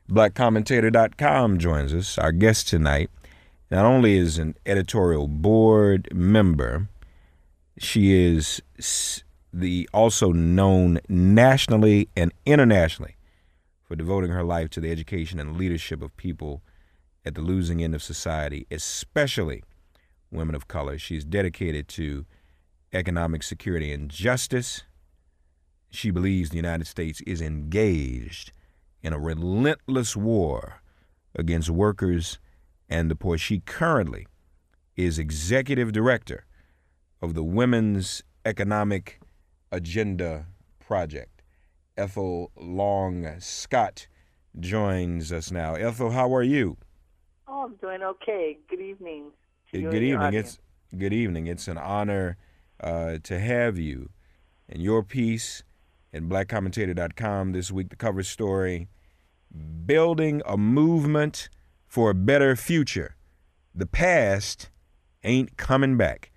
BlackCommentator.com joins us. Our guest tonight not only is an editorial board member, she is the also known nationally and internationally for devoting her life to the education and leadership of people at the losing end of society, especially women of color. She's dedicated to economic security and justice. She believes the United States is engaged in a relentless war against workers and the poor. She currently is executive director of the Women's Economic Agenda Project. Ethel Long Scott joins us now. Ethel, how are you? Oh, I'm doing okay. Good evening to you Good and your evening. audience. It's an honor to have you. And your piece in BlackCommentator.com this week, the cover story: Building a Movement for a Better Future. The past ain't coming back.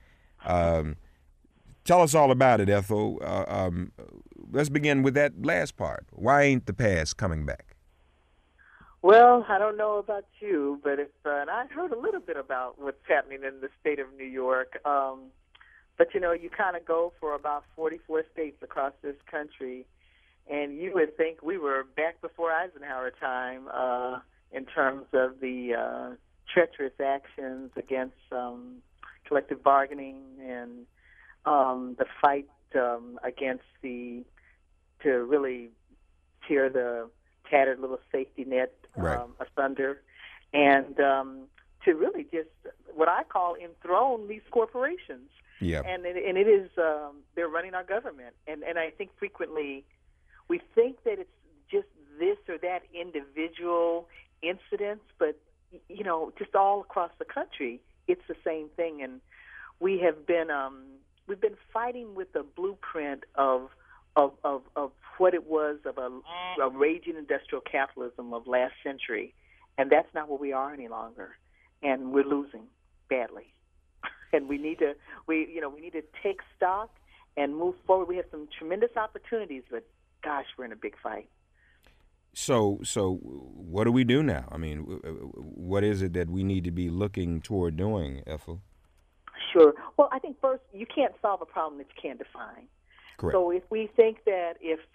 Tell us all about it, Ethel. Let's begin with that last part. Why ain't the past coming back? Well, I don't know about you, but and I heard a little bit about what's happening in the state of New York. But you kind of go for about 44 states across this country, and you would think we were back before Eisenhower time in terms of the treacherous actions against collective bargaining and the fight against to really tear the tattered little safety net Right. asunder, and to really just what I call enthrone these corporations. Yeah. And it is they're running our government, and I think frequently we think that it's just this or that individual incidents, but just all across the country, it's the same thing, and we've been fighting with the blueprint of what it was of a raging industrial capitalism of last century, and that's not what we are any longer, and we're losing badly. And we need to take stock and move forward. We have some tremendous opportunities, but gosh, we're in a big fight. So what do we do now? I mean, what is it that we need to be looking toward doing, Ethel? Sure. Well, I think first you can't solve a problem that you can't define. Correct. So if we think that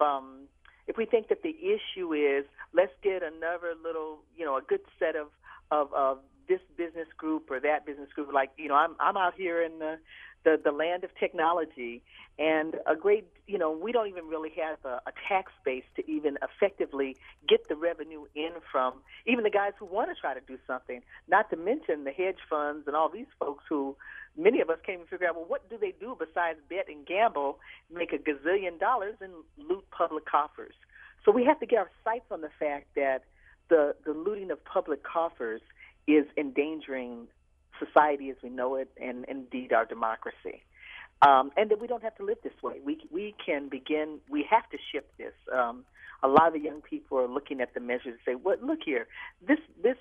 if we think that the issue is let's get another little a good set of this business group or that business group, like I'm out here in the land of technology, and a great we don't even really have a tax base to even effectively get the revenue in from even the guys who want to try to do something, not to mention the hedge funds and all these folks who many of us can't even figure out, well, what do they do besides bet and gamble, make a gazillion dollars and loot public coffers. So we have to get our sights on the fact that the looting of public coffers is endangering society as we know it, and indeed our democracy. And that we don't have to live this way. We can begin. We have to shift this. A lot of the young people are looking at the measures and say, "What? Look here. This,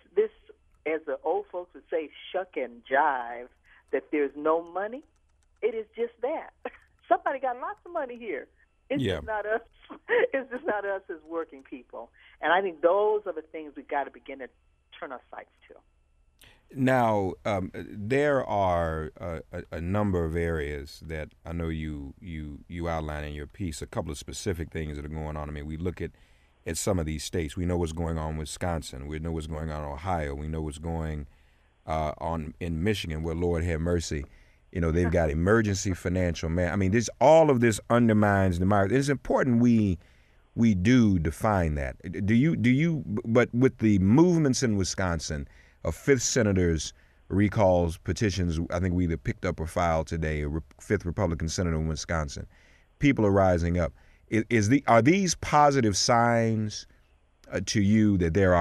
as the old folks would say, shuck and jive. That there's no money. It is just that somebody got lots of money here. It's just not us. It's just not us as working people. And I think those are the things we've got to begin to turn our sights to." Now, there are a number of areas that I know you outline in your piece, a couple of specific things that are going on. I mean, we look at some of these states. We know what's going on in Wisconsin. We know what's going on in Ohio. We know what's going on in Michigan, where, Lord have mercy, they've got emergency financial I mean, all of this undermines democracy. It's important we do define that. Do you? But with the movements in Wisconsin, a fifth senator's recalls petitions, I think we either picked up or filed today, a fifth Republican senator in Wisconsin. People are rising up. Are these positive signs to you that there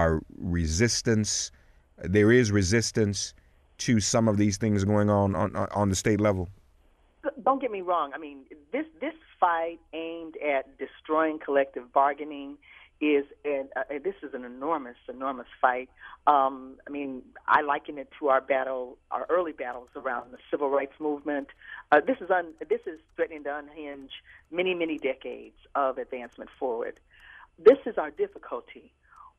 is resistance to some of these things going on the state level? Don't get me wrong. I mean, this fight aimed at destroying collective bargaining this is an enormous fight. I mean, I liken it to our early battles around the civil rights movement. This is threatening to unhinge many decades of advancement forward. This is our difficulty.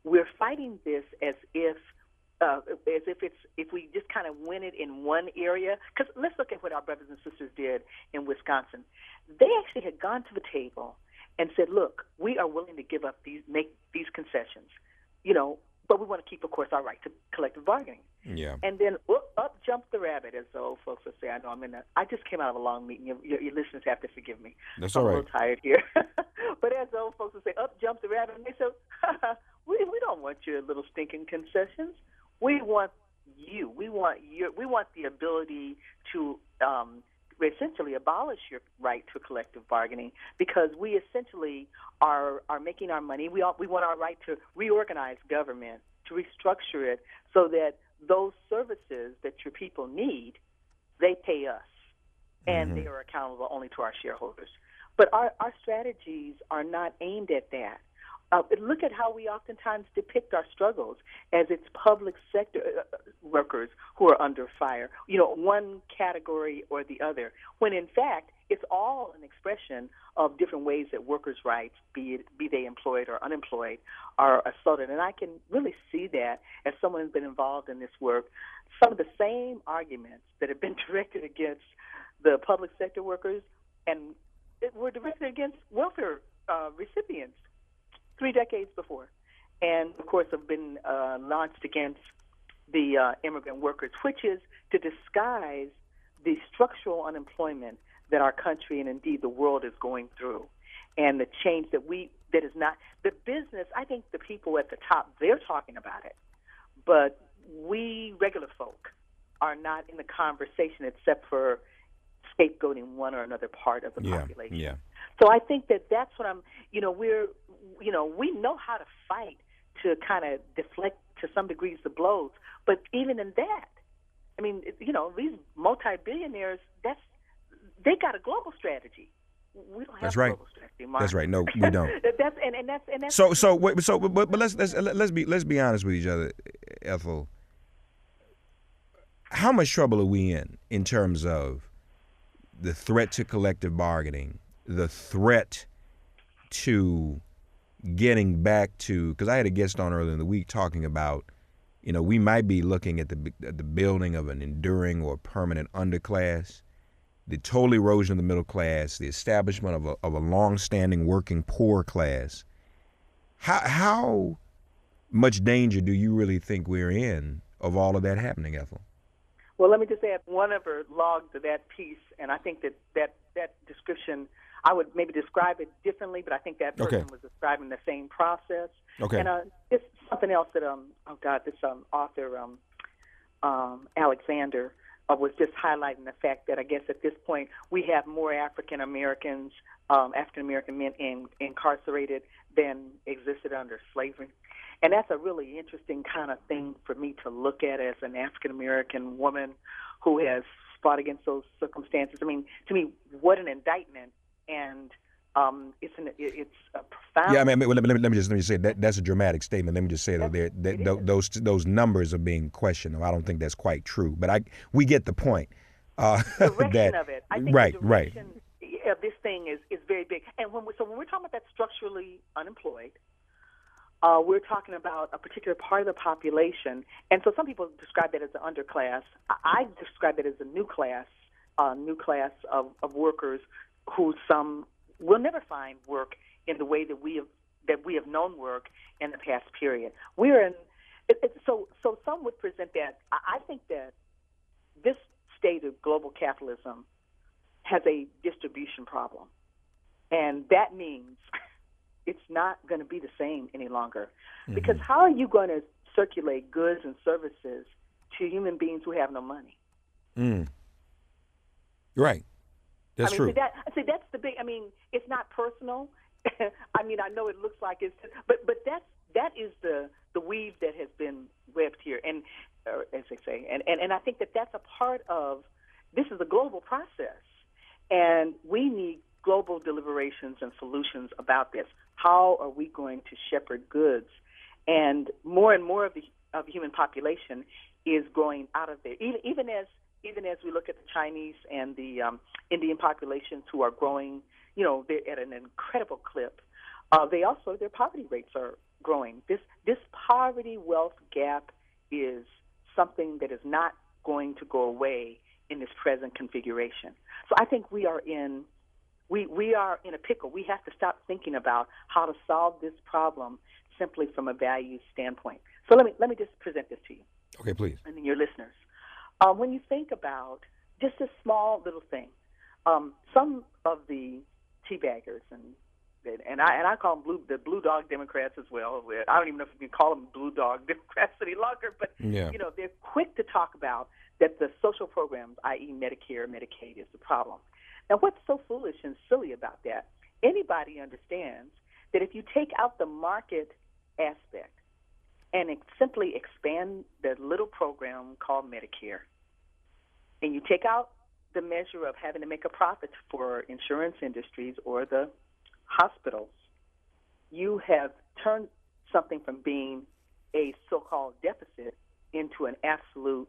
we're fighting this as if if we just kind of win it in one area. Because let's look at what our brothers and sisters did in Wisconsin. They actually had gone to the table and said, "Look, we are willing to make these concessions, but we want to keep, of course, our right to collective bargaining." Yeah. And then up jumped the rabbit, as the old folks would say. I know I just came out of a long meeting. Your listeners have to forgive me. That's all right. I'm a little tired here. But as the old folks would say, up jumped the rabbit, and they said, we don't want your little stinking concessions. We want you. We want the ability to essentially abolish your right to collective bargaining, because we essentially are making our money. We want our right to reorganize government, to restructure it so that those services that your people need, they pay us, and they are accountable only to our shareholders. But our strategies are not aimed at that. Look at how we oftentimes depict our struggles as it's public sector workers who are under fire, one category or the other, when in fact it's all an expression of different ways that workers' rights, be they employed or unemployed, are assaulted. And I can really see that as someone who's been involved in this work. Some of the same arguments that have been directed against the public sector workers and were directed against welfare recipients 3 decades before, and of course have been launched against the immigrant workers, which is to disguise the structural unemployment that our country and indeed the world is going through, and the change that is not the business. I think the people at the top, they're talking about it, but we regular folk are not in the conversation except for scapegoating one or another part of the population. Yeah. So I think that's what we know how to fight to kind of deflect to some degrees the blows, but even in that, I mean, these multi-billionaires, they got a global strategy. We don't have a global strategy, Mark. That's right. No, we don't. that's But let's be honest with each other, Ethel. How much trouble are we in terms of the threat to collective bargaining, the threat to getting back to, because I had a guest on earlier in the week talking about, we might be looking at the building of an enduring or permanent underclass, the total erosion of the middle class, the establishment of a long-standing working poor class. How much danger do you really think we're in of all of that happening, Ethel? Well, let me just add one other log to that piece, and I think that description, I would maybe describe it differently, but I think that person was describing the same process. Okay. And just something else that this author Alexander was just highlighting the fact that I guess at this point we have more African American men incarcerated than existed under slavery. And that's a really interesting kind of thing for me to look at as an African-American woman who has fought against those circumstances. I mean, to me, what an indictment, and it's a profound. Yeah, I mean, let me just say that's a dramatic statement. Let me just say that those numbers are being questioned. I don't think that's quite true, but we get the point. Direction of it, I think right, the direction of this thing is very big. And when we're talking about that structurally unemployed, we're talking about a particular part of the population, and so some people describe that as the underclass. I describe it as a new class of workers who some will never find work in the way that we have known work in the past period. We're in so some would present that. I think that this state of global capitalism has a distribution problem, and that means it's not going to be the same any longer. Mm-hmm. Because how are you going to circulate goods and services to human beings who have no money? Right. That's true. That's the big. I mean, it's not personal. I mean, I know it looks like it's, but that is the weave that has been webbed here, and as they say, and I think that's a part of this is a global process, and we need global deliberations and solutions about this. How are we going to shepherd goods? And more of the human population is growing out of there. Even as we look at the Chinese and the Indian populations who are growing, they're at an incredible clip. Their poverty rates are growing. This poverty wealth gap is something that is not going to go away in this present configuration. So I think we are in a pickle. We have to stop thinking about how to solve this problem simply from a value standpoint. So let me just present this to you. Okay, please. And then your listeners. When you think about just a small little thing, some of the teabaggers and I call them the blue dog Democrats as well. I don't even know if you can call them blue dog Democrats any longer, but they're quick to talk about that the social programs, i.e. Medicare, Medicaid, is the problem. Now, what's so foolish and silly about that? Anybody understands that if you take out the market aspect and simply expand the little program called Medicare, and you take out the measure of having to make a profit for insurance industries or the hospitals, you have turned something from being a so-called deficit into an absolute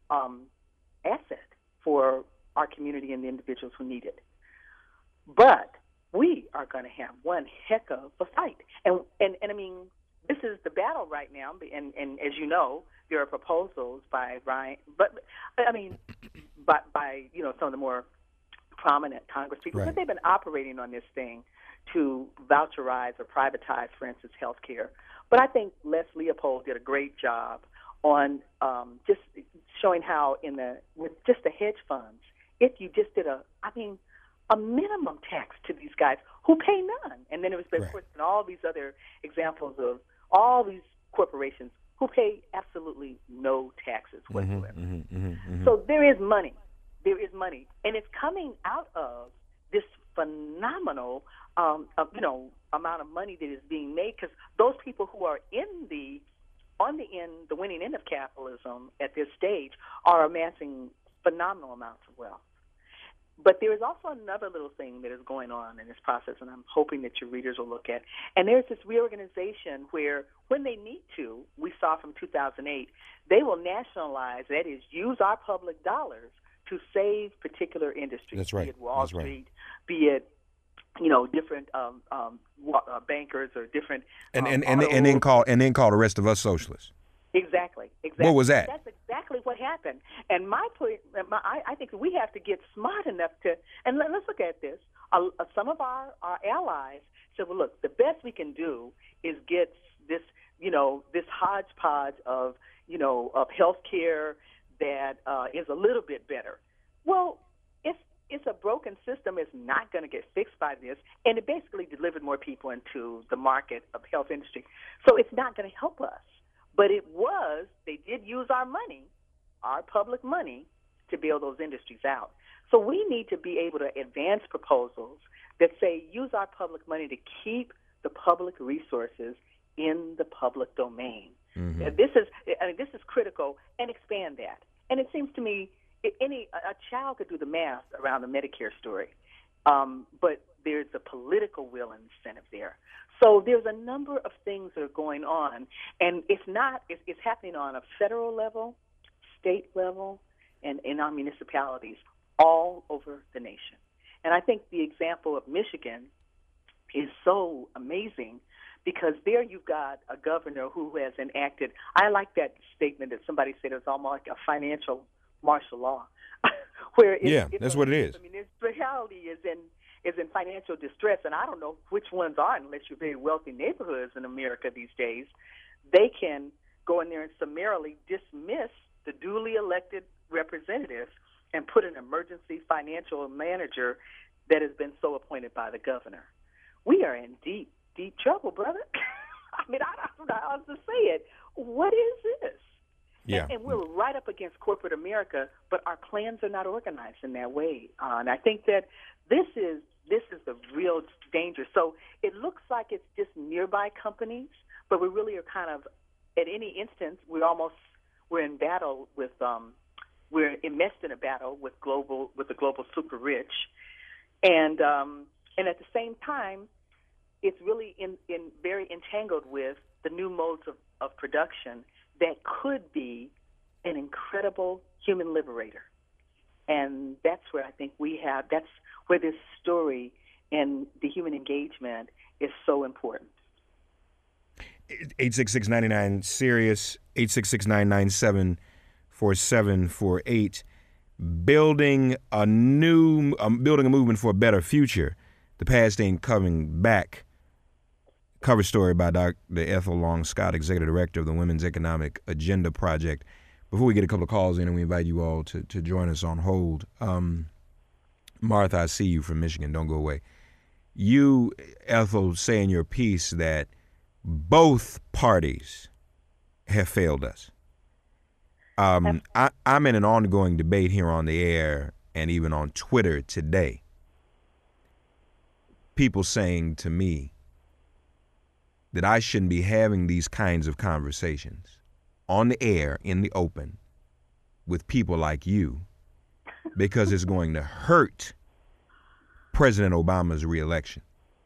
asset for our community and the individuals who need it. But we are going to have one heck of a fight. And I mean, this is the battle right now, and as you know, there are proposals by Ryan, but I mean, by some of the more prominent Congress people, right. But they've been operating on this thing to voucherize or privatize, for instance, health care. But I think Les Leopold did a great job on just showing how with just the hedge funds, if you just did a minimum tax to these guys who pay none. And then it was, of course, all these other examples of all these corporations who pay absolutely no taxes whatsoever. So there is money. There is money. And it's coming out of this phenomenal amount of money that is being made, because those people who are on the winning end of capitalism at this stage are amassing phenomenal amounts of wealth. But there is also another little thing that is going on in this process, and I'm hoping that your readers will look at. And there's this reorganization where, when they need to, we saw from 2008, they will nationalize, that is, use our public dollars to save particular industries. That's right. Be it Wall Street, be it different bankers or different and then call the rest of us socialists. Exactly. What was that? That's exactly what happened. And my point, I think we have to get smart enough to, and let's look at this. Some of our allies said, well, look, the best we can do is get this, this hodgepodge of health care that is a little bit better. Well, it's a broken system. It's not going to get fixed by this, and it basically delivered more people into the market of health industry. So it's not going to help us. But they did use our money, our public money, to bail those industries out. So we need to be able to advance proposals that say use our public money to keep the public resources in the public domain. Mm-hmm. This is critical, and expand that. And it seems to me a child could do the math around the Medicare story, but there's a political will and incentive there. So there's a number of things that are going on, and it's happening on a federal level, state level, and in our municipalities all over the nation. And I think the example of Michigan is so amazing, because there you've got a governor who has enacted, I like that statement that somebody said, it was almost like a financial martial law, where that's what it is. The municipality is in financial distress, and I don't know which ones are, unless you're very wealthy neighborhoods in America these days. They can go in there and summarily dismiss the duly elected representatives and put an emergency financial manager that has been so appointed by the governor. We are in deep, deep trouble, brother. I mean, I don't know how else to say it. What is this? Yeah. And we're right up against corporate America, but our plans are not organized in that way. And I think that this is the real danger. So it looks like it's just nearby companies, but we really are kind of, at any instance, we're in battle with we're enmeshed in a battle with the global super rich, and at the same time, it's really in very entangled with the new modes of production that could be an incredible human liberator. And that's where I think that's where this story and the human engagement is so important. 866-99-SIRIUS, 866-997-4748. Building a movement for a better future. The past ain't coming back. Cover story by Dr. Ethel Long Scott, Executive Director of the Women's Economic Agenda Project. Before we get a couple of calls in, and we invite you all to join us on hold. Martha, I see you from Michigan. Don't go away. You, Ethel, say in your piece that both parties have failed us. I'm in an ongoing debate here on the air and even on Twitter today. People saying to me that I shouldn't be having these kinds of conversations on the air, in the open, with people like you, because it's going to hurt President Obama's reelection.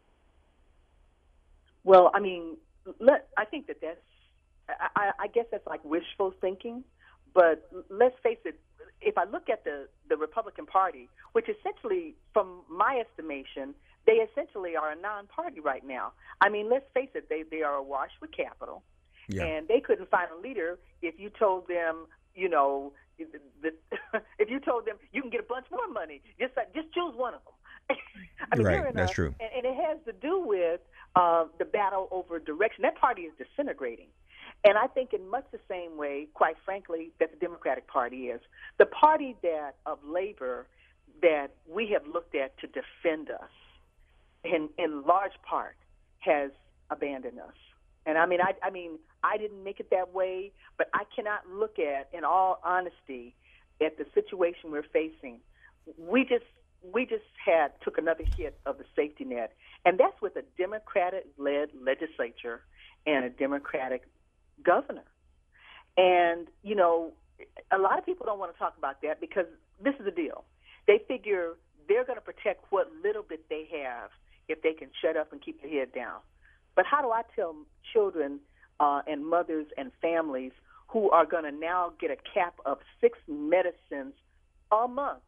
Well, I mean, I think that's, I guess that's like wishful thinking. But let's face it, if I look at the Republican Party, which essentially, from my estimation, they essentially are a non-party right now. I mean, let's face it, they are awash with capital. Yeah. And they couldn't find a leader if you told them, if you told them you can get a bunch more money, just choose one of them. I mean, right, that's true. And it has to do with the battle over direction. That party is disintegrating. And I think in much the same way, quite frankly, that the Democratic Party is. The party of labor that we have looked at to defend us, in large part, has abandoned us. And I mean, I didn't make it that way, but I cannot look at, in all honesty, at the situation we're facing. We just took another hit of the safety net, and that's with a Democratic-led legislature and a Democratic governor. And, a lot of people don't want to talk about that because this is the deal. They figure they're going to protect what little bit they have if they can shut up and keep their head down. But how do I tell children and mothers and families who are going to now get a cap of 6 medicines a month?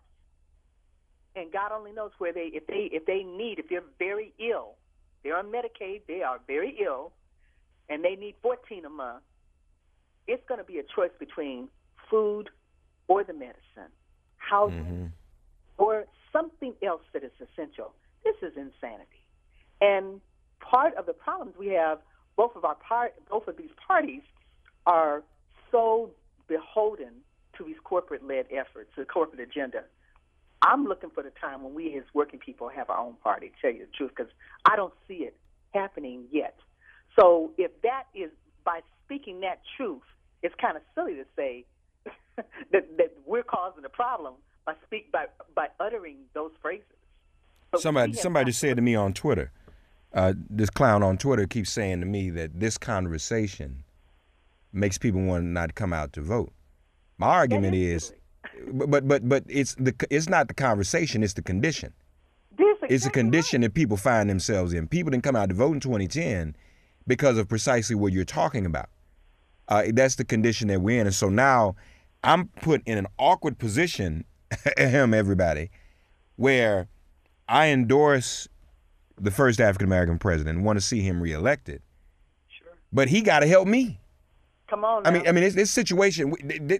And God only knows where if they're very ill, they're on Medicaid, they are very ill, and they need 14 a month, it's going to be a choice between food or the medicine, housing, or something else that is essential. This is insanity. And part of the problems we have, both of these parties are so beholden to these corporate-led efforts, the corporate agenda. I'm looking for the time when we as working people have our own party, to tell you the truth, because I don't see it happening yet. So if that is, by speaking that truth, it's kind of silly to say that we're causing the problem by uttering those phrases. But somebody just said to me on Twitter, this clown on Twitter keeps saying to me that this conversation makes people want not to come out to vote. My argument is, but it's not the conversation, it's the condition. It's a condition that people find themselves in. People didn't come out to vote in 2010 because of precisely what you're talking about. That's the condition that we're in. And so now I'm put in an awkward position, everybody, where I endorse the first African-American president and want to see him reelected. Sure. But he got to help me. Come on now. I mean, this situation,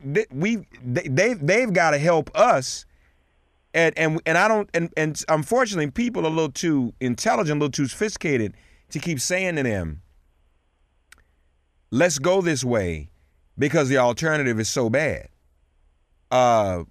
they've got to help us. And I don't, and unfortunately, people are a little too intelligent, a little too sophisticated to keep saying to them, let's go this way because the alternative is so bad. I'm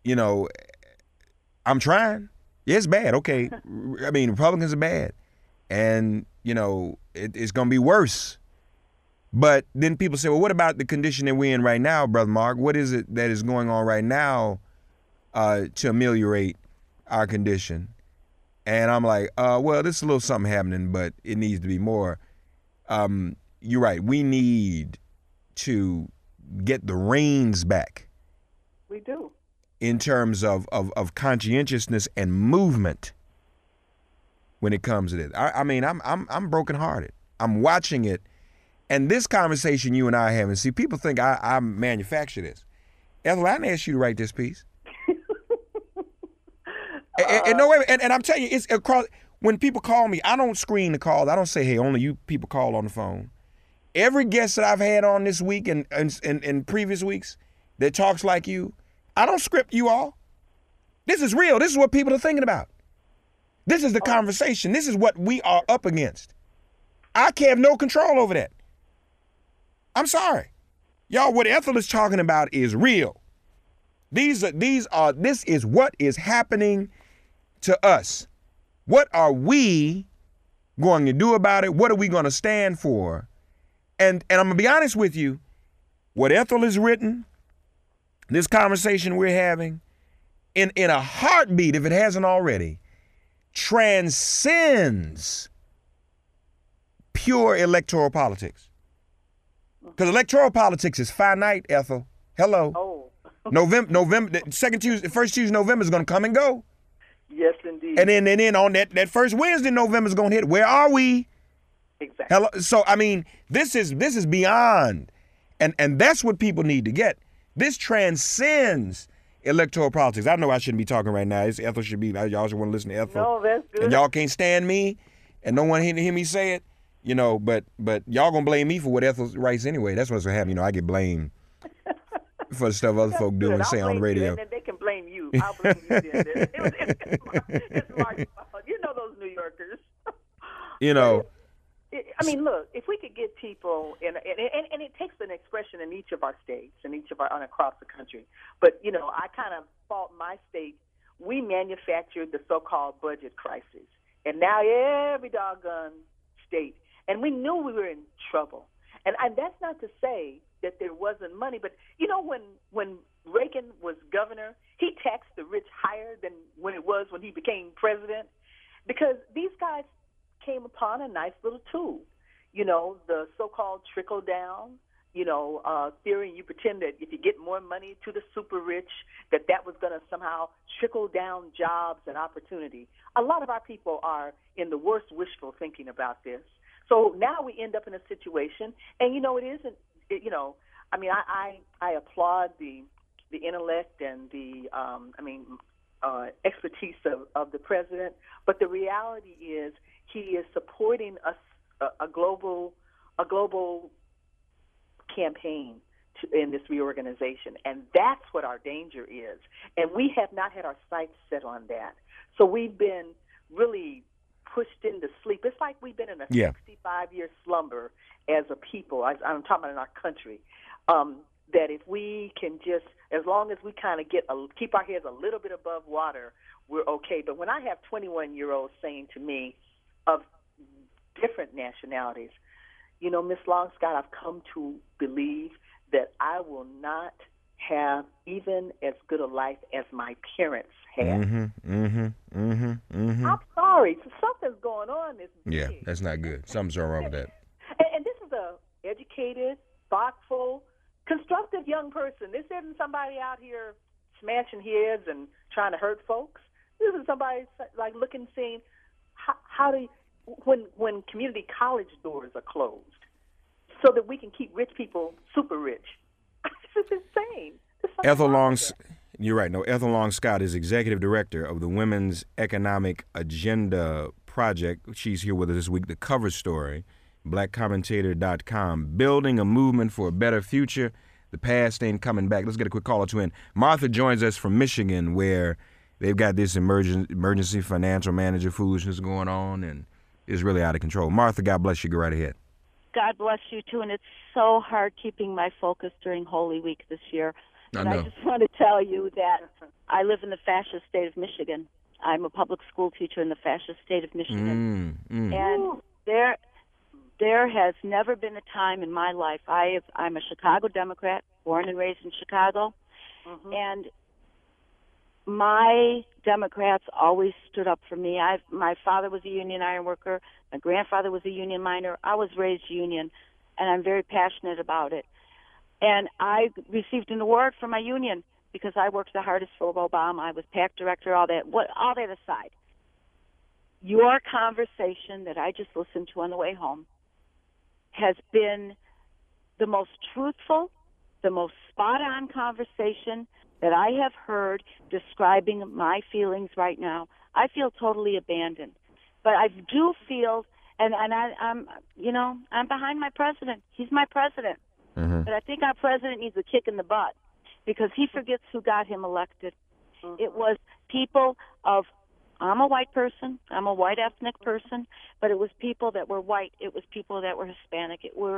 trying. Yeah, it's bad. Okay. I mean, Republicans are bad. And, it's going to be worse. But then people say, well, what about the condition that we're in right now, Brother Mark? What is it that is going on right now to ameliorate our condition? And I'm like, well, there's a little something happening, but it needs to be more. You're right. We need to get the reins back. We do. In terms of conscientiousness and movement when it comes to this. I mean, I'm brokenhearted. I'm watching it. And this conversation you and I are having, see, people think I manufacture this. Ethel, I didn't ask you to write this piece. And I'm telling you, it's across. When people call me, I don't screen the calls. I don't say, hey, only you people call on the phone. Every guest that I've had on this week and previous weeks that talks like you, I don't script you all. This is real. This is what people are thinking about. This is the conversation. This is what we are up against. I can have no control over that. I'm sorry. Y'all, what Ethel is talking about is real. This is what is happening to us. What are we going to do about it? What are we going to stand for? And I'm going to be honest with you, what Ethel has written, this conversation we're having, in a heartbeat, if it hasn't already, transcends pure electoral politics. Because electoral politics is finite, Ethel. Hello. Oh. November, first Tuesday November is going to come and go. Yes, indeed. And then on that first Wednesday November is going to hit. Where are we? Exactly. Hello. So I mean, this is beyond, and that's what people need to get. This transcends electoral politics. I know I shouldn't be talking right now. Ethel should be. Y'all should want to listen to Ethel. No, that's good. And y'all can't stand me, and no one hear me say it. You know, but y'all gonna blame me for what Ethel writes anyway. That's what's gonna happen. You know, I get blamed for the stuff other folk do and say on the radio. And then they can blame you. I'll blame you. It's my fault. You know those New Yorkers. You know. I mean, look, if we could get people, and it takes an expression in each of our states and across the country. But, you know, I kind of fault my state. We manufactured the so-called budget crisis. And now every doggone state. And we knew we were in trouble. And that's not to say that there wasn't money. But, you know, when Reagan was governor, he taxed the rich higher than when it was when he became president. Because these guys came upon a nice little tool, you know, the so-called trickle-down, you know, theory. You pretend that if you get more money to the super rich, that was going to somehow trickle down jobs and opportunity. A lot of our people are in the worst wishful thinking about this. So now we end up in a situation, and, you know, it isn't, you know, I mean, I applaud the intellect and the, expertise of the president, but the reality is he is supporting a global campaign in this reorganization, and that's what our danger is. And we have not had our sights set on that. So we've been really pushed into sleep. It's like we've been in a 65-year slumber as a people. I'm talking about in our country. That if we can just, as long as we kind of keep our heads a little bit above water, we're okay. But when I have 21-year-olds saying to me of different nationalities, you know, Miss Long-Scott, I've come to believe that I will not have even as good a life as my parents had. I'm sorry. So something's going on. Yeah, that's not good. Something's wrong with that. And this is a educated, thoughtful, constructive young person. This isn't somebody out here smashing heads and trying to hurt folks. This is somebody like looking, seeing how do you, when community college doors are closed, so that we can keep rich people super rich. This is insane. Ethel You're right. No, Ethel Long-Scott is executive director of the Women's Economic Agenda Project. She's here with us this week. The cover story, blackcommentator.com, building a movement for a better future. The past ain't coming back. Let's get a quick call or two in. Martha joins us from Michigan, where they've got this emergency financial manager foolishness going on, and it's really out of control. Martha, God bless you. Go right ahead. God bless you, too. And it's so hard keeping my focus during Holy Week this year. And I just want to tell you that I live in the fascist state of Michigan. I'm a public school teacher in the fascist state of Michigan. And there has never been a time in my life. I'm a Chicago Democrat, born and raised in Chicago. And my Democrats always stood up for me. My father was a union iron worker. My grandfather was a union miner. I was raised union, and I'm very passionate about it. And I received an award from my union because I worked the hardest for Obama. I was PAC director, all that aside. Your conversation that I just listened to on the way home has been the most truthful, the most spot-on conversation that I have heard describing my feelings right now. I feel totally abandoned. But I do feel I'm behind my president. He's my president. Mm-hmm. But I think our president needs a kick in the butt because he forgets who got him elected. It was people of, I'm a white person, I'm a white ethnic person, but it was people that were white. It was people that were Hispanic. It was,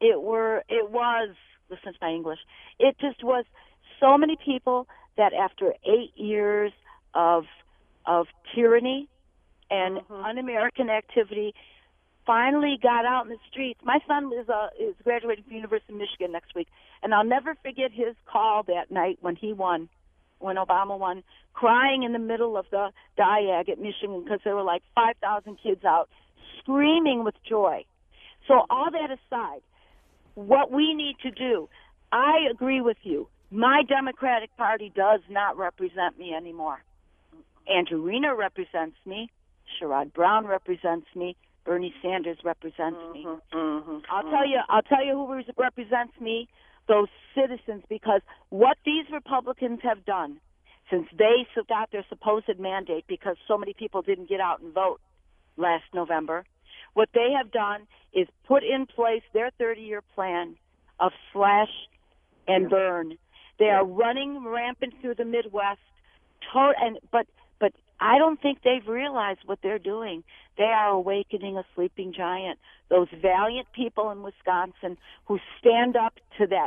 listen to my English, it just was so many people that after 8 years of tyranny and un-American activity, finally got out in the streets. My son is graduating from the University of Michigan next week, and I'll never forget his call that night when Obama won, crying in the middle of the Diag at Michigan because there were like 5,000 kids out screaming with joy. So all that aside, what we need to do, I agree with you. My Democratic Party does not represent me anymore. Andrew Weiner represents me. Sherrod Brown represents me. Bernie Sanders represents me. I'll tell you who represents me, those citizens, because what these Republicans have done since they got their supposed mandate because so many people didn't get out and vote last November, what they have done is put in place their 30-year plan of slash and burn. They are running rampant through the Midwest, but I don't think they've realized what they're doing. They are awakening a sleeping giant. Those valiant people in Wisconsin who stand up to that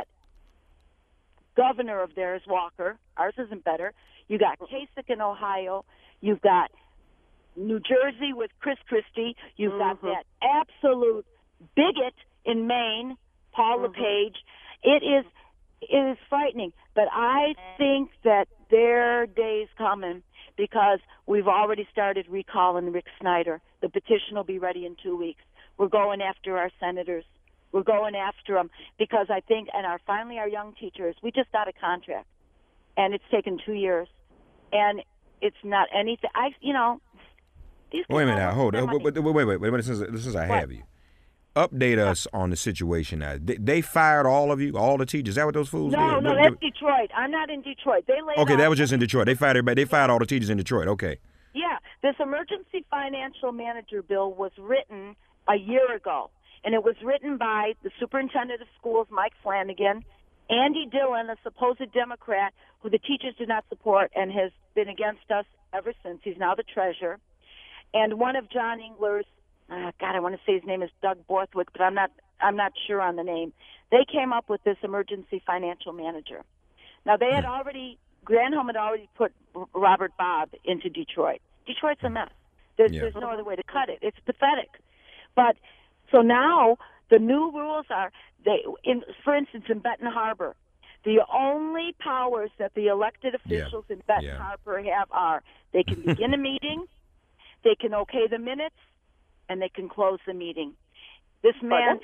governor of theirs, Walker. Ours isn't better. You got Kasich in Ohio. You've got New Jersey with Chris Christie. You've got that absolute bigot in Maine, Paul LePage. It is frightening. But I think that their day's coming because we've already started recalling Rick Snyder. The petition will be ready in 2 weeks. We're going after our senators. We're going after them because I think, and finally our young teachers, we just got a contract, and it's taken 2 years, and it's not anything. These Wait a minute now, hold on. Wait, since I have you. Update us on the situation now. They fired all of you, all the teachers. Is that what those fools did? No, that's Detroit. I'm not in Detroit. They laid Okay, off. that was just in Detroit. They fired everybody. They fired all the teachers in Detroit. Okay. Yeah, this emergency financial manager bill was written a year ago, and it was written by the superintendent of schools, Mike Flanagan, Andy Dillon, a supposed Democrat who the teachers do not support and has been against us ever since. He's now the treasurer, and one of John Engler's. I want to say his name is Doug Borthwick, but I'm not sure on the name. They came up with this emergency financial manager. Now they had Granholm had already put Robert Bobb into Detroit. Detroit's a mess. There's no other way to cut it. It's pathetic. But so now the new rules are for instance, in Benton Harbor, the only powers that the elected officials in Benton Harbor have are they can begin a meeting, they can okay the minutes, and they can close the meeting. This man,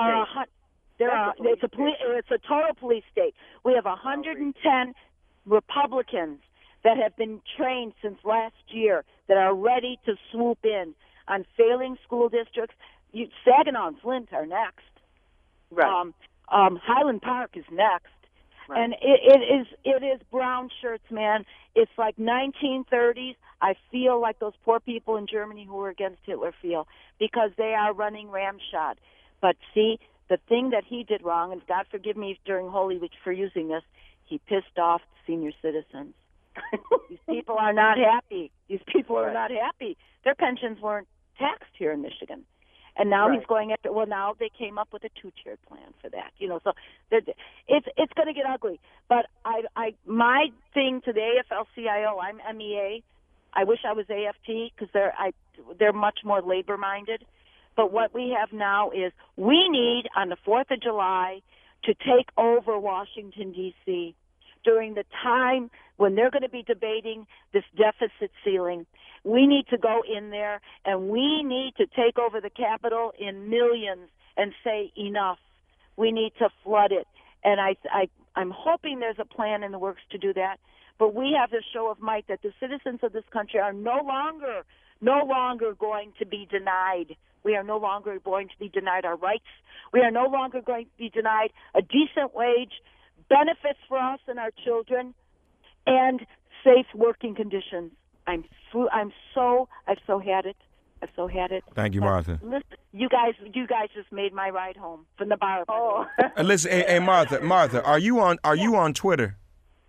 it's a total police state. We have 110 Republicans that have been trained since last year that are ready to swoop in on failing school districts. Saginaw and Flint are next. Right. Highland Park is next. Right. And it is brown shirts, man. It's like 1930s. I feel like those poor people in Germany who were against Hitler feel because they are running ramshot. But see, the thing that he did wrong, and God forgive me during Holy Week for using this, he pissed off senior citizens. These people are not happy. These people are not happy. Their pensions weren't taxed here in Michigan. And now he's going after. Well, now they came up with a two-tiered plan for that. So it's going to get ugly. But my thing to the AFL-CIO, I'm MEA. I wish I was AFT because they're much more labor-minded. But what we have now is we need on the 4th of July to take over Washington D.C. during the time when they're going to be debating this deficit ceiling. We need to go in there, and we need to take over the Capitol in millions and say enough. We need to flood it. And I'm hoping there's a plan in the works to do that. But we have this show of might that the citizens of this country are no longer going to be denied. We are no longer going to be denied our rights. We are no longer going to be denied a decent wage, benefits for us and our children, and safe working conditions. I've so had it. I so had it. Thank you, But Martha. listen, you guys just made my ride home from the bar. Oh, Listen, hey, Martha, are you on Twitter?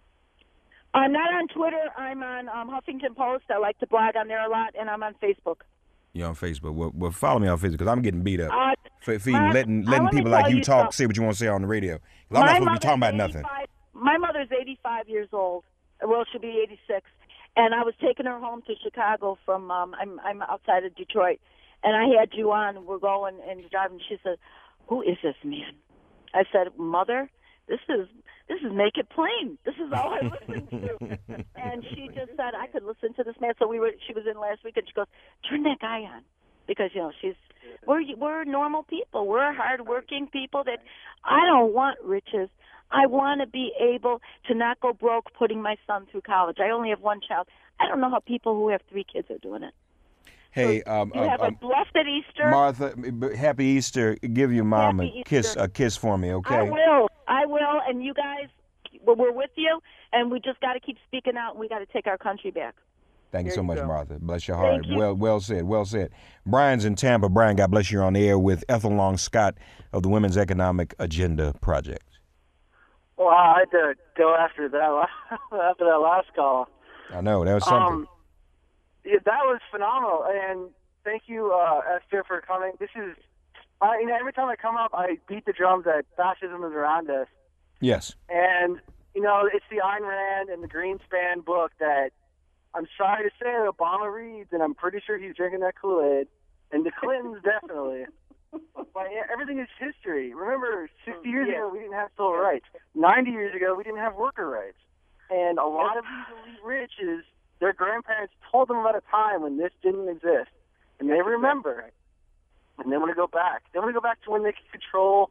I'm not on Twitter. I'm on Huffington Post. I like to blog on there a lot, and I'm on Facebook. You're on Facebook. Well, follow me on Facebook because I'm getting beat up for even Mom, letting let me people like tell you you talk, something. say what you want to say on the radio. 'Cause I'm not supposed to be talking about nothing. My mother's 85 years old. Well, she'll be 86. And I was taking her home to Chicago from I'm outside of Detroit, and I had you on. We're going and driving. She said, "Who is this man?" I said, "Mother, this is Make It Plain. This is all I listen to." And she just said I could listen to this man. So she was in last week, and she goes, "Turn that guy on," because we're normal people. We're hardworking people that I don't want riches. I want to be able to not go broke putting my son through college. I only have one child. I don't know how people who have 3 kids are doing it. Hey, You have a blessed Easter. Martha, happy Easter. Give your mom a kiss for me, okay? I will, and you guys, we're with you, and we just got to keep speaking out, and we got to take our country back. Thank you so much, go. Martha. Bless your heart. Thank you. Well said. Brian's in Tampa. Brian, God bless you. You're on the air with Ethel Long Scott of the Women's Economic Agenda Project. Well, I had to go after that last call. I know, that was something. Yeah, that was phenomenal, and thank you, Esther, for coming. This is, every time I come up, I beat the drums that fascism is around us. Yes. And, it's the Ayn Rand and the Greenspan book that I'm sorry to say Obama reads, and I'm pretty sure he's drinking that Kool-Aid. And the Clintons definitely. But everything is history. Remember, 60 years ago, we didn't have civil rights. 90 years ago, we didn't have worker rights. And a lot of these elite riches, their grandparents told them about a time when this didn't exist. And they remember. And they want to go back. They want to go back to when they could control,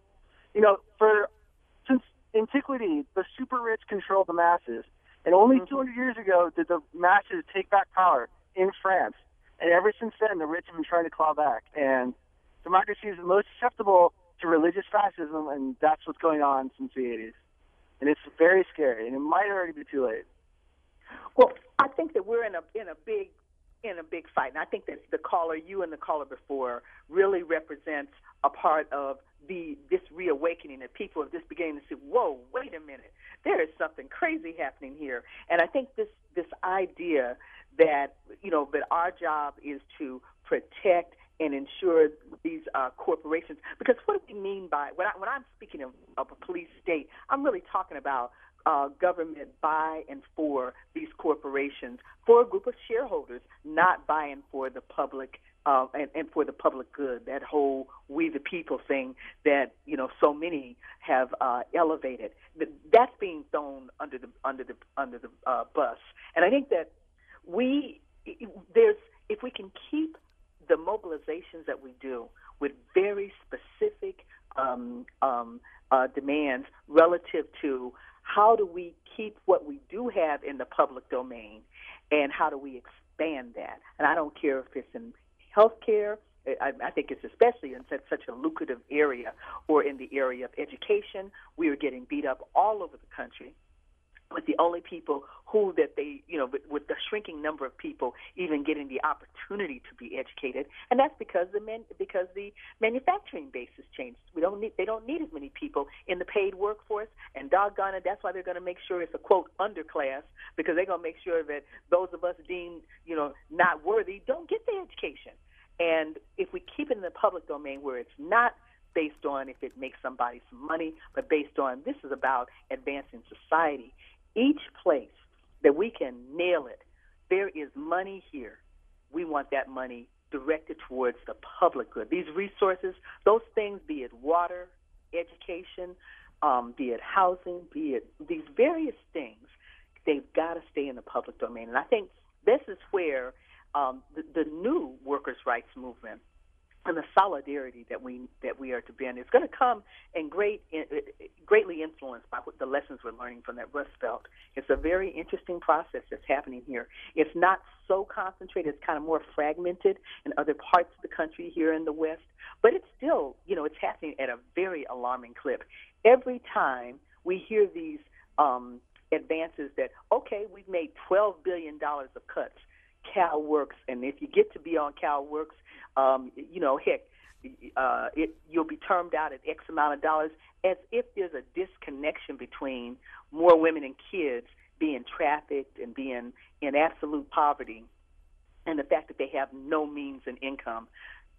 since antiquity, the super rich controlled the masses. And only 200 years ago did the masses take back power in France. And ever since then, the rich have been trying to claw back. And democracy is the most susceptible to religious fascism, and that's what's going on since the 80s. And it's very scary, and it might already be too late. well, I think that we're in a big fight, and I think that you and the caller before, really represents a part of this reawakening that people are just beginning to see. Whoa, wait a minute, there is something crazy happening here, and I think this idea that that our job is to protect and ensure these corporations. Because what do we mean by when I'm speaking of a police state? I'm really talking about government by and for these corporations, for a group of shareholders, not by and for the public and for the public good. That whole "we the people" thing that so many have elevated. That's being thrown under the bus. And I think that if we can keep the mobilizations that we do with very specific demands relative to how do we keep what we do have in the public domain and how do we expand that. And I don't care if it's in healthcare. I think it's especially in such a lucrative area, or in the area of education. We are getting beat up all over the country with the only people with the shrinking number of people even getting the opportunity to be educated, and that's because the manufacturing base has changed. They don't need as many people in the paid workforce, and doggone it, that's why they're going to make sure it's a quote underclass, because they're going to make sure that those of us deemed not worthy don't get the education. And if we keep it in the public domain where it's not based on if it makes somebody some money, but based on this is about advancing society. Each place that we can nail it, there is money here. We want that money directed towards the public good. These resources, those things, be it water, education, be it housing, be it these various things, they've got to stay in the public domain. And I think this is where the new workers' rights movement and the solidarity that we are to be in is going to come and greatly influenced by the lessons we're learning from that Rust Belt. It's a very interesting process that's happening here. It's not so concentrated; it's kind of more fragmented in other parts of the country here in the West. But it's still, it's happening at a very alarming clip. Every time we hear these advances that, okay, we've made $12 billion of cuts. CalWorks, and if you get to be on CalWorks, heck, you'll be termed out at X amount of dollars, as if there's a disconnection between more women and kids being trafficked and being in absolute poverty, and the fact that they have no means and income.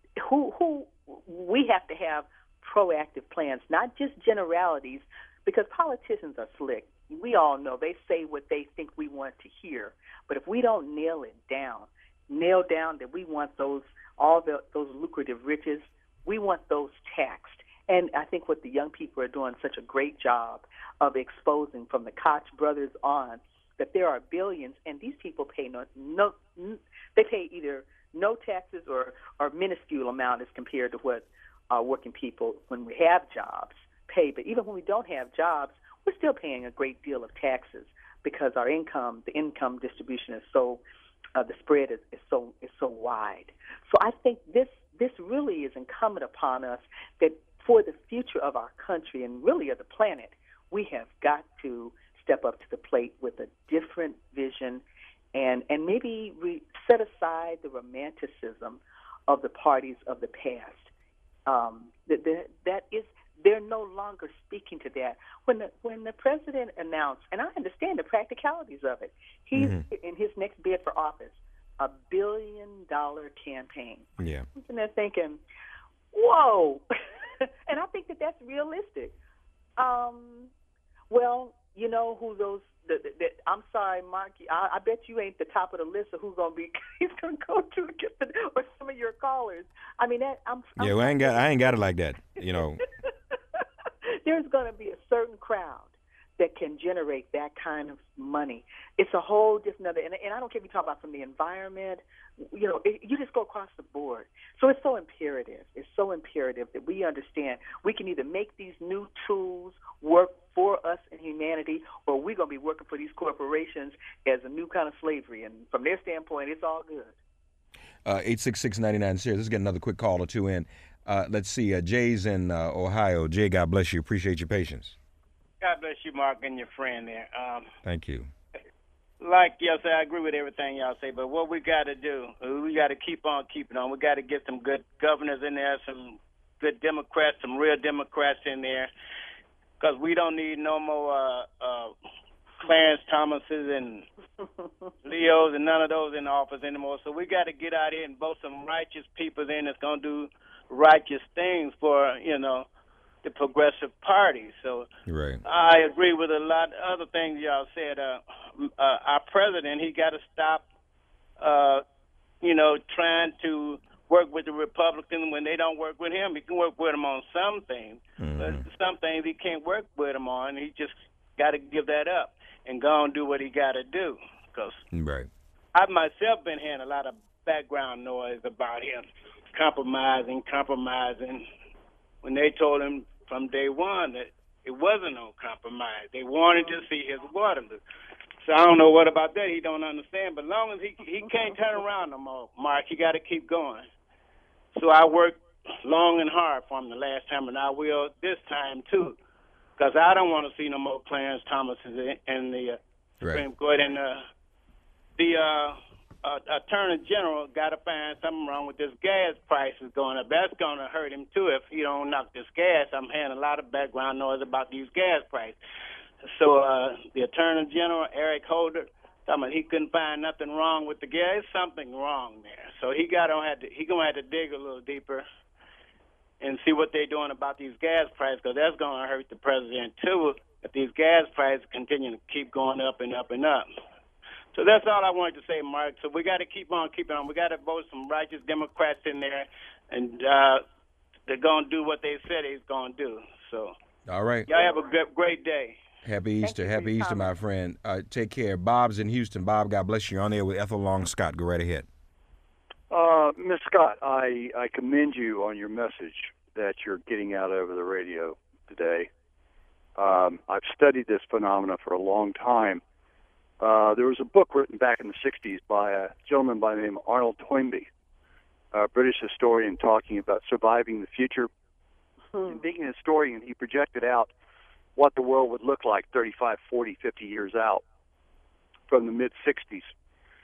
We have to have proactive plans, not just generalities, because politicians are slick. We all know they say what they think we want to hear, but if we don't nail down that we want those lucrative riches, we want those taxed. And I think what the young people are doing such a great job of exposing, from the Koch brothers on, that there are billions, and these people pay they pay either no taxes or minuscule amount as compared to what working people, when we have jobs, pay. But even when we don't have jobs, we're still paying a great deal of taxes because the income distribution is so, the spread is so wide. So I think this really is incumbent upon us that for the future of our country and really of the planet, we have got to step up to the plate with a different vision and maybe set aside the romanticism of the parties of the past. They're no longer speaking to that. When the president announced, and I understand the practicalities of it, he's in his next bid for office, $1 billion campaign. Yeah. And they're thinking, whoa. And I think that that's realistic. Well, you know who those. I'm sorry, Mark. I bet you ain't the top of the list of who's gonna be. He's gonna go to or some of your callers. I mean, well, I ain't got it like that. You know. There's gonna be a certain crowd that can generate that kind of money. It's a whole different other, and I don't care if you talk about from the environment, you just go across the board. So it's so imperative. It's so imperative that we understand we can either make these new tools work for us and humanity, or we're going to be working for these corporations as a new kind of slavery. And from their standpoint, it's all good. 866-99-SERIOUS. Let's get another quick call or two in. Let's see. Jay's in Ohio. Jay, God bless you. Appreciate your patience. God bless you, Mark, and your friend there. Thank you. Like y'all say, I agree with everything y'all say, but what we got to do, we got to keep on keeping on. We got to get some good governors in there, some good Democrats, some real Democrats in there, because we don't need no more Clarence Thomases and Leos and none of those in office anymore. So we got to get out here and vote some righteous people in that's going to do righteous things for, the Progressive Party. So right. I agree with a lot of other things y'all said. Our president, he got to stop, trying to work with the Republicans when they don't work with him. He can work with them on some things, but some things he can't work with them on. He just got to give that up and go and do what he got to do. Because right. I myself been hearing a lot of background noise about him compromising, when they told him from day one that it wasn't no compromise. They wanted to see his water. So I don't know what about that. He don't understand. But as long as he can't turn around no more, Mark, he got to keep going. So I worked long and hard for him the last time, and I will this time too, because I don't want to see no more Clarence Thomas in the Supreme Court. And the Attorney General got to find something wrong with this gas prices going up. That's going to hurt him too if he don't knock this gas. I'm hearing a lot of background noise about these gas prices. So the Attorney General, Eric Holder, he couldn't find nothing wrong with the gas. There's something wrong there. So he gonna have to dig a little deeper and see what they're doing about these gas prices, because that's going to hurt the president too if these gas prices continue to keep going up and up and up. So that's all I wanted to say, Mark. So we got to keep on keeping on. We got to vote some righteous Democrats in there, and they're going to do what they said they're going to do. So all right. Y'all have a great day. Happy Easter. Happy Easter, my friend. Take care. Bob's in Houston. Bob, God bless you. You're on there with Ethel Long Scott. Go right ahead. Ms. Scott, I commend you on your message that you're getting out over the radio today. I've studied this phenomena for a long time. There was a book written back in the 60s by a gentleman by the name of Arnold Toynbee, a British historian, talking about surviving the future. And being a historian, he projected out what the world would look like 35, 40, 50 years out from the mid-60s.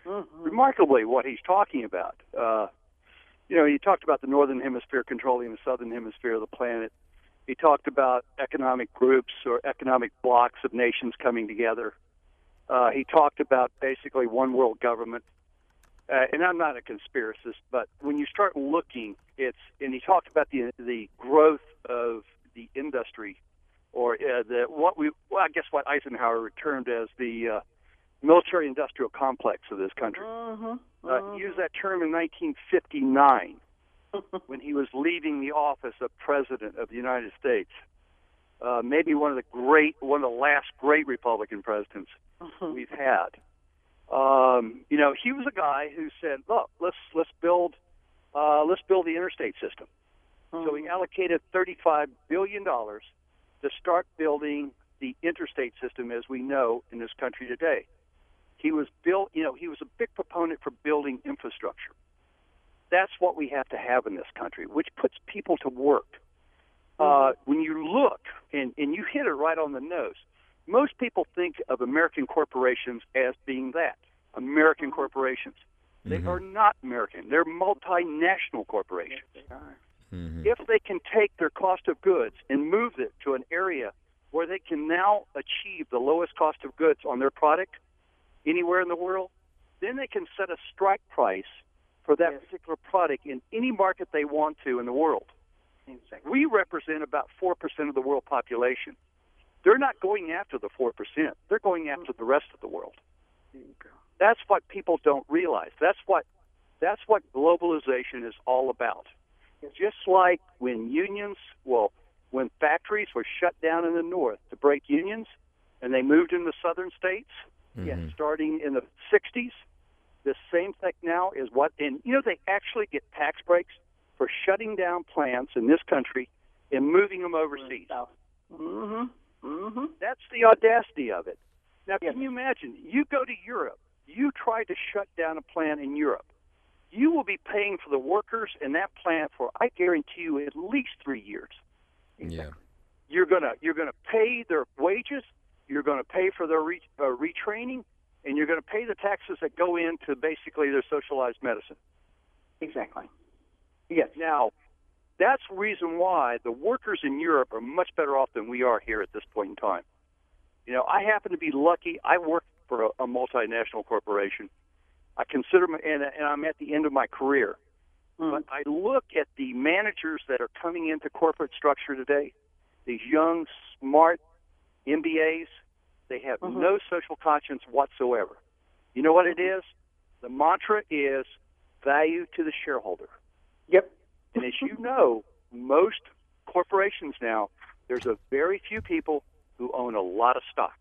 remarkably what he's talking about. He talked about the northern hemisphere controlling the southern hemisphere of the planet. He talked about economic groups or economic blocks of nations coming together. He talked about basically one world government. And I'm not a conspiracist, but when you start looking, and he talked about the growth of the industry, or I guess what Eisenhower termed as the military-industrial complex of this country. He used that term in 1959 when he was leaving the office of President of the United States. Maybe one of the last great Republican presidents we've had. He was a guy who said, "Look, let's build the interstate system." So he allocated $35 billion to start building the interstate system as we know in this country today. He was a big proponent for building infrastructure. That's what we have to have in this country, which puts people to work. When you look, and you hit it right on the nose, most people think of American corporations as being that, American corporations. They are not American. They're multinational corporations. If they can take their cost of goods and move it to an area where they can now achieve the lowest cost of goods on their product anywhere in the world, then they can set a strike price for that particular product in any market they want to in the world. We represent about 4% of the world population. They're not going after the 4%. They're going after the rest of the world. That's what people don't realize. That's what globalization is all about. Just like when when factories were shut down in the north to break unions, and they moved in the southern states, starting in the 60s, the same thing now is they actually get tax breaks for shutting down plants in this country and moving them overseas. That's the audacity of it. Now, can you imagine? You go to Europe. You try to shut down a plant in Europe. You will be paying for the workers in that plant for, I guarantee you, at least 3 years. Yeah. You're gonna pay their wages. You're gonna pay for their retraining, and you're gonna pay the taxes that go into basically their socialized medicine. Exactly. Yes. Now, that's the reason why the workers in Europe are much better off than we are here at this point in time. I happen to be lucky. I work for a multinational corporation. I consider and I'm at the end of my career. But I look at the managers that are coming into corporate structure today, these young, smart MBAs, they have no social conscience whatsoever. You know what it is? The mantra is value to the shareholder. Yep. And as you know, most corporations now, there's a very few people who own a lot of stock.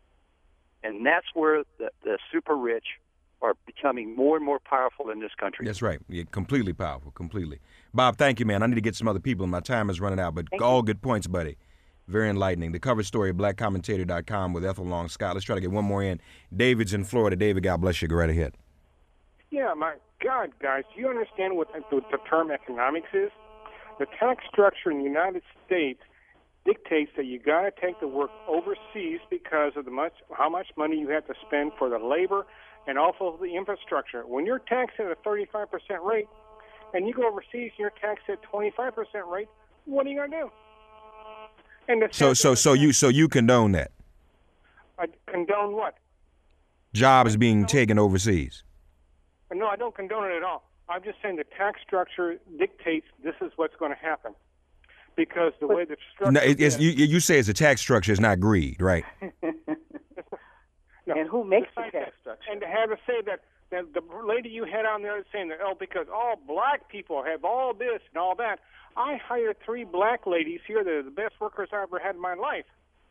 And that's where the super rich are becoming more and more powerful in this country. That's right. Yeah, completely powerful, completely. Bob, thank you, man. I need to get some other people, and my time is running out, but all good points, buddy. Very enlightening. The cover story at blackcommentator.com with Ethel Long Scott. Let's try to get one more in. David's in Florida. David, God bless you. Go right ahead. Yeah, my God, guys, do you understand what the term economics is? The tax structure in the United States dictates that you got to take the work overseas because of how much money you have to spend for the labor and also the infrastructure. When you're taxed at a 35% rate and you go overseas and you're taxed at 25% rate, what are you going to do? And So you condone that? I condone what? Jobs being taken overseas. No, I don't condone it at all. I'm just saying the tax structure dictates this is what's going to happen. Because the way the structure no, you say it's a tax structure, it's not greed, right? No. And who makes the tax structure? And to have to say that the lady you had on there saying that, because all black people have all this and all that. I hired 3 black ladies here that are the best workers I ever had in my life.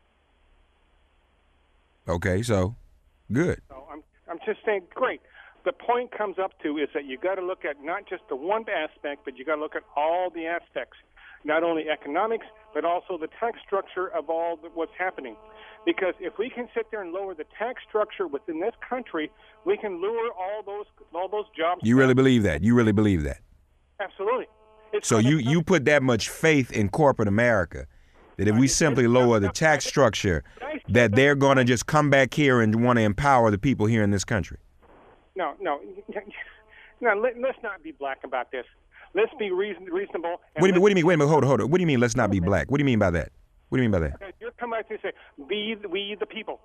Okay, so good. So I'm just saying, great. The point comes up to is that you got to look at not just the one aspect, but you got to look at all the aspects, not only economics, but also the tax structure of what's happening. Because if we can sit there and lower the tax structure within this country, we can lure all those jobs. You really believe that? You really believe that? Absolutely. So you put that much faith in corporate America that if we simply lower the tax structure, that they're going to just come back here and want to empower the people here in this country? No. Let's not be black about this. Let's be reasonable. What do you mean? Wait a minute. Hold on. What do you mean? Let's not be black. What do you mean by that? What do you mean by that? You're coming out to say, we the people.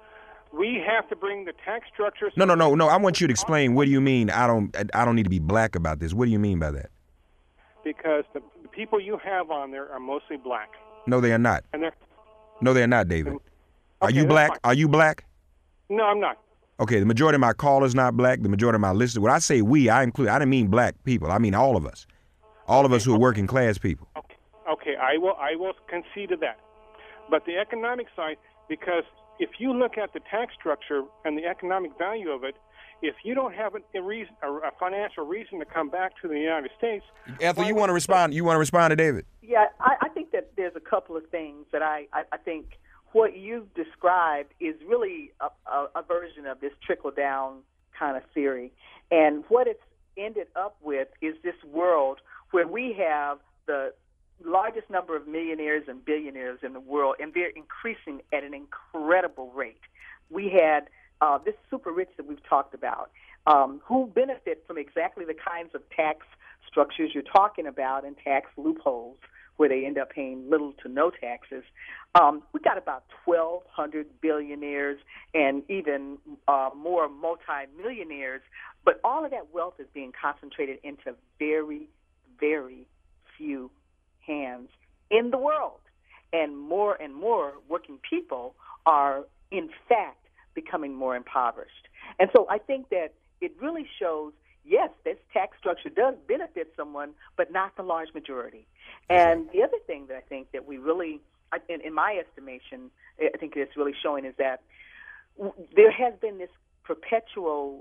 We have to bring the tax structures. No. I want you to explain. What do you mean? I don't need to be black about this. What do you mean by that? Because the people you have on there are mostly black. No, they are not. No, they are not, David. Are Okay, you black? fine. Are you black? No, I'm not. Okay, the majority of my callers not black. The majority of my listeners. When I say we, I didn't mean black people. I mean all of us. All of us who are working class people. Okay, I will concede to that. But the economic side, because if you look at the tax structure and the economic value of it, if you don't have a financial reason to come back to the United States. Ethel, you want to respond? You want to respond to David? Yeah, I think that there's a couple of things that I think what you've described is really a version of this trickle-down kind of theory. And what it's ended up with is this world where we have the largest number of millionaires and billionaires in the world, and they're increasing at an incredible rate. We had this super rich that we've talked about, who benefit from exactly the kinds of tax structures you're talking about and tax loopholes where they end up paying little to no taxes. We got about 1,200 billionaires and even more multimillionaires, but all of that wealth is being concentrated into very, very few hands in the world. And more working people are, in fact, becoming more impoverished. And so I think that it really shows, yes, this tax structure does benefit someone, but not the large majority. And the other thing that I think that we really, in my estimation, I think it's really showing is that there has been this perpetual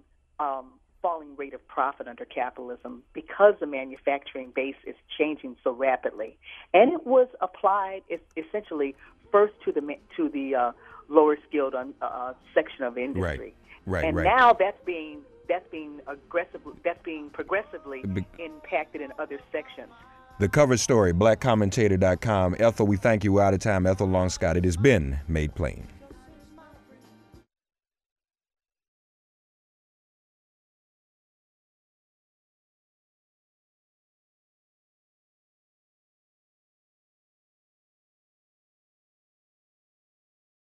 falling rate of profit under capitalism because the manufacturing base is changing so rapidly. And it was applied essentially first to the lower skilled section of industry. Right. Now that's being progressively impacted in other sections. The cover story, blackcommentator.com. Ethel, we thank you. We're out of time. Ethel Long Scott. It has been Made Plain.